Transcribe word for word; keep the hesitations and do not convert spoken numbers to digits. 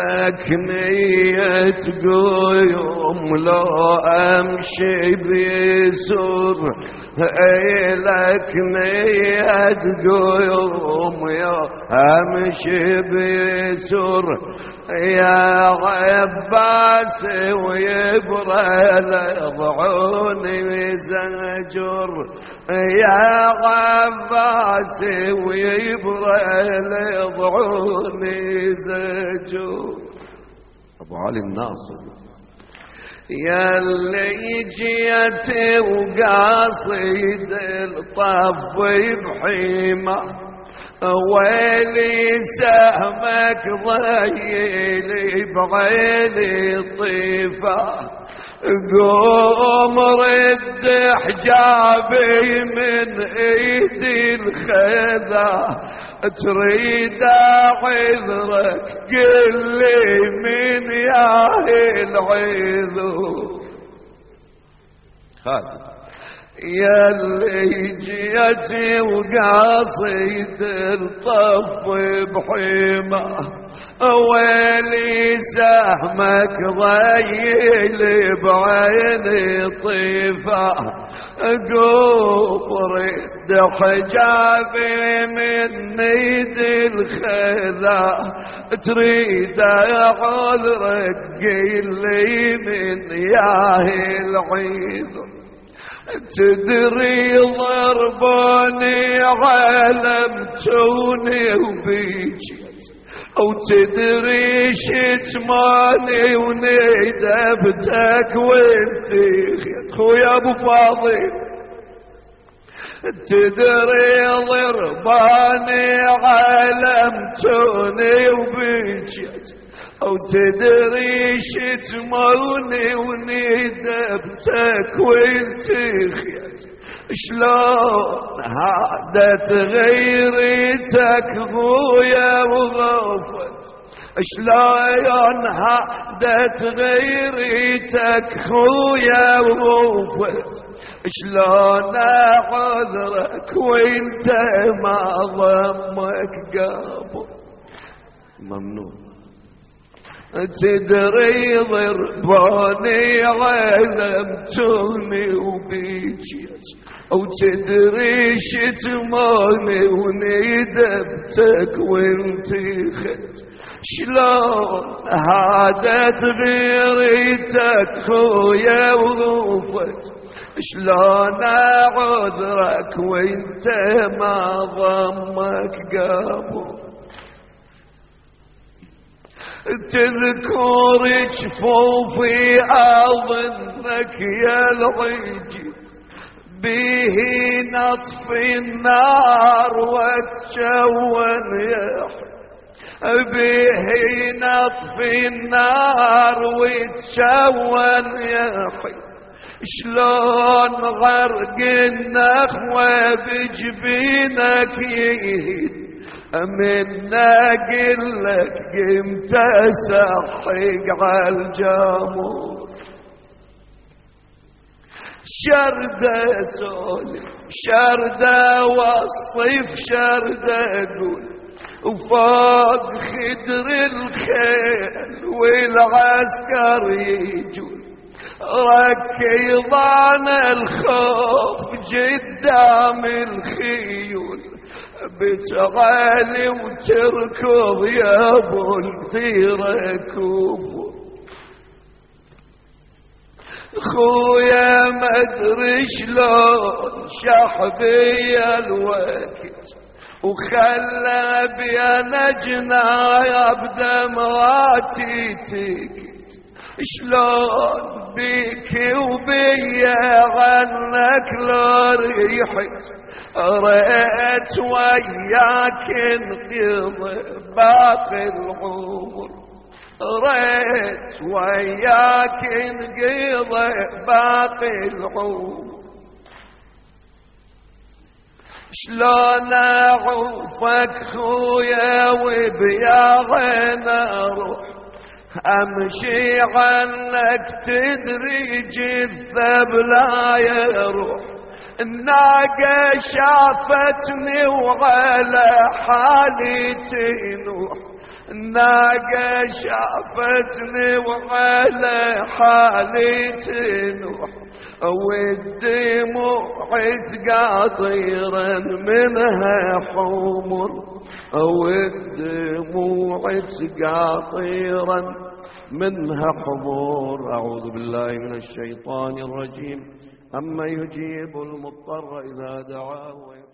لك نية قيوم لو أمشي بيسر، لك نية قيوم يا أمشي بيسر يا عباس ويبرى لضعوني زجر، يا عباس ويبرى لضعوني زجر. أبو علي الناصر يا اللي جيت وقاصد الطف بحيمة، ويلي سهمك ضيلي بعيني طيفة، قوم رد حجابي من ايدي الخذا، تريد اعذرك قل لي من ياهي العذر. خالد يا اللي جيتي وقاصد الطف بحيمة، ويلي سهمك ضيلي بعيني طيفة، قوم رد حجابي من ايدي الخذا، تريد اعذرك قل لي من ياهي العذر. تدري ضرباني علمتوني وبيجي، او تدري شتماني وندبتك وانتي خويا ابو فاضل، تدري ضرباني علمتوني وبيجي، أو تدري شتموني وندبتك وانت خيت، شلون هادت غيرتك خويا وغفت، شلون هادت غيرتك خويا وغفت، شلون اعذرك وانت ما ضمك قابل. ممنون. تدري ضرباني علمتوني وبيجيت، او تدري شتماني وندبتك وانتي خت، شلون هادت غيرتك خويا وغفت، شلون اعذرك وانت ما ضمك قابل. تذكر جفوفي اظنك يا العجيب، به نطف النار وتشون يحيى، به نطف النار وتشون يحيى، شلون غرق النخوة بجبينك يهيد، من اقلك قمت اسحق عالجامور. شردة سولف شردة وصف شردة اقول، وفوق خدر الخيل والعسكر يجون، ركضان الخوف قدام الخيول، بتغالي وتركض يا ابو الثيرة كوفو. خويا ما ادري شلون شحبي الوقت، وخلى بينا جنايا بدمعاتي تكت، شلون بيك وبيا عنك لو ريحت، رأيت وياك انقضي باقي العمر، رأيت وياك انقضي باقي العمر، شلون اعوفك خويا وبيا عين اروح، امشي عنك تدري جثة بلا يروح، الناقة شافتني وعلى حالي تنوح، الناقة شافتني وعلى حالي تنوح والدموع تقاطيرا منها حمر والدموع تقاطيرا منها حمر. أعوذ بالله من الشيطان الرجيم. أما يجيب المضطر إذا دعاه